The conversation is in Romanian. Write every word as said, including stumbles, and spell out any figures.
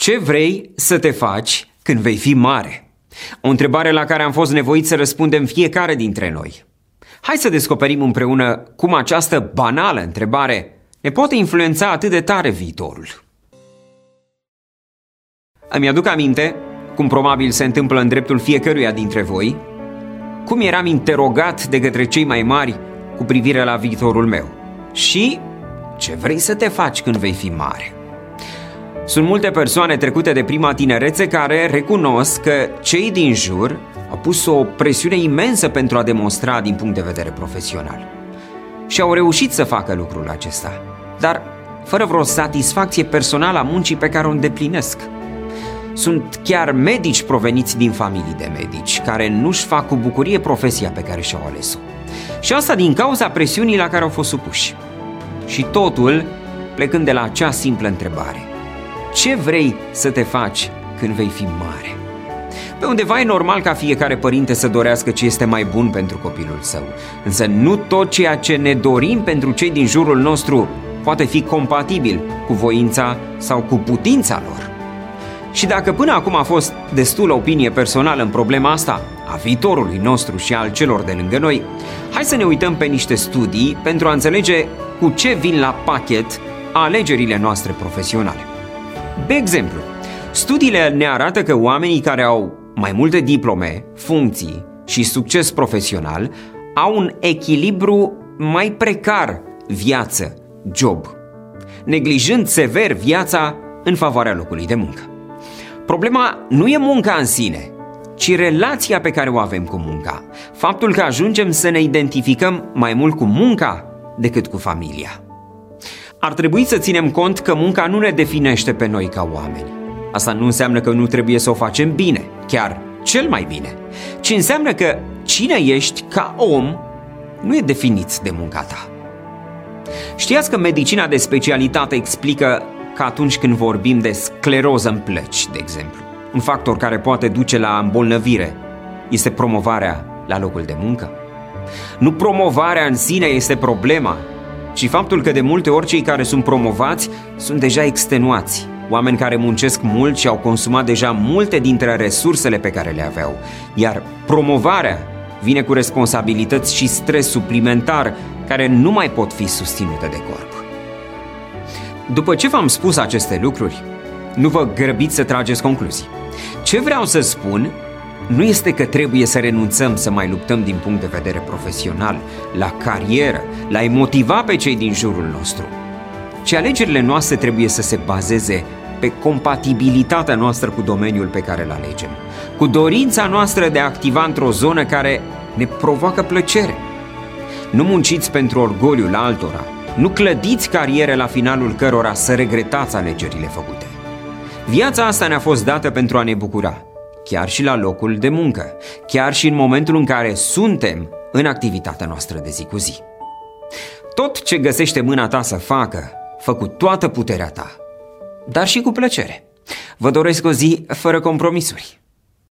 Ce vrei să te faci când vei fi mare? O întrebare la care am fost nevoiți să răspundem fiecare dintre noi. Hai să descoperim împreună cum această banală întrebare ne poate influența atât de tare viitorul. Îmi aduc aminte, cum probabil se întâmplă în dreptul fiecăruia dintre voi, cum eram interogat de către cei mai mari cu privire la viitorul meu și ce vrei să te faci când vei fi mare. Sunt multe persoane trecute de prima tinerețe care recunosc că cei din jur au pus o presiune imensă pentru a demonstra din punct de vedere profesional. Și au reușit să facă lucrul acesta, dar fără vreo satisfacție personală a muncii pe care o îndeplinesc. Sunt chiar medici proveniți din familii de medici, care nu-și fac cu bucurie profesia pe care și-au ales-o. Și asta din cauza presiunii la care au fost supuși. Și totul plecând de la acea simplă întrebare: ce vrei să te faci când vei fi mare? Pe undeva e normal ca fiecare părinte să dorească ce este mai bun pentru copilul său, însă nu tot ceea ce ne dorim pentru cei din jurul nostru poate fi compatibil cu voința sau cu putința lor. Și dacă până acum a fost destulă opinie personală în problema asta, a viitorului nostru și al celor de lângă noi, hai să ne uităm pe niște studii pentru a înțelege cu ce vin la pachet alegerile noastre profesionale. De exemplu, studiile ne arată că oamenii care au mai multe diplome, funcții și succes profesional au un echilibru mai precar viață-job, neglijând sever viața în favoarea locului de muncă. Problema nu e munca în sine, ci relația pe care o avem cu munca, faptul că ajungem să ne identificăm mai mult cu munca decât cu familia. Ar trebui să ținem cont că munca nu ne definește pe noi ca oameni. Asta nu înseamnă că nu trebuie să o facem bine, chiar cel mai bine, ci înseamnă că cine ești ca om nu e definit de munca ta. Știați că medicina de specialitate explică că atunci când vorbim de scleroză în plăci, de exemplu, un factor care poate duce la îmbolnăvire este promovarea la locul de muncă? Nu promovarea în sine este problema, ci faptul că de multe ori cei care sunt promovați sunt deja extenuați, oameni care muncesc mult și au consumat deja multe dintre resursele pe care le aveau, iar promovarea vine cu responsabilități și stres suplimentar care nu mai pot fi susținute de corp. După ce v-am spus aceste lucruri, nu vă grăbiți să trageți concluzii. Ce vreau să spun nu este că trebuie să renunțăm să mai luptăm din punct de vedere profesional, la carieră, la a-i motiva pe cei din jurul nostru, ci alegerile noastre trebuie să se bazeze pe compatibilitatea noastră cu domeniul pe care îl alegem, cu dorința noastră de a activa într-o zonă care ne provoacă plăcere. Nu munciți pentru orgoliul altora, nu clădiți cariere la finalul cărora să regretați alegerile făcute. Viața asta ne-a fost dată pentru a ne bucura, chiar și la locul de muncă, chiar și în momentul în care suntem în activitatea noastră de zi cu zi. Tot ce găsește mâna ta să facă, fă cu toată puterea ta, dar și cu plăcere. Vă doresc o zi fără compromisuri.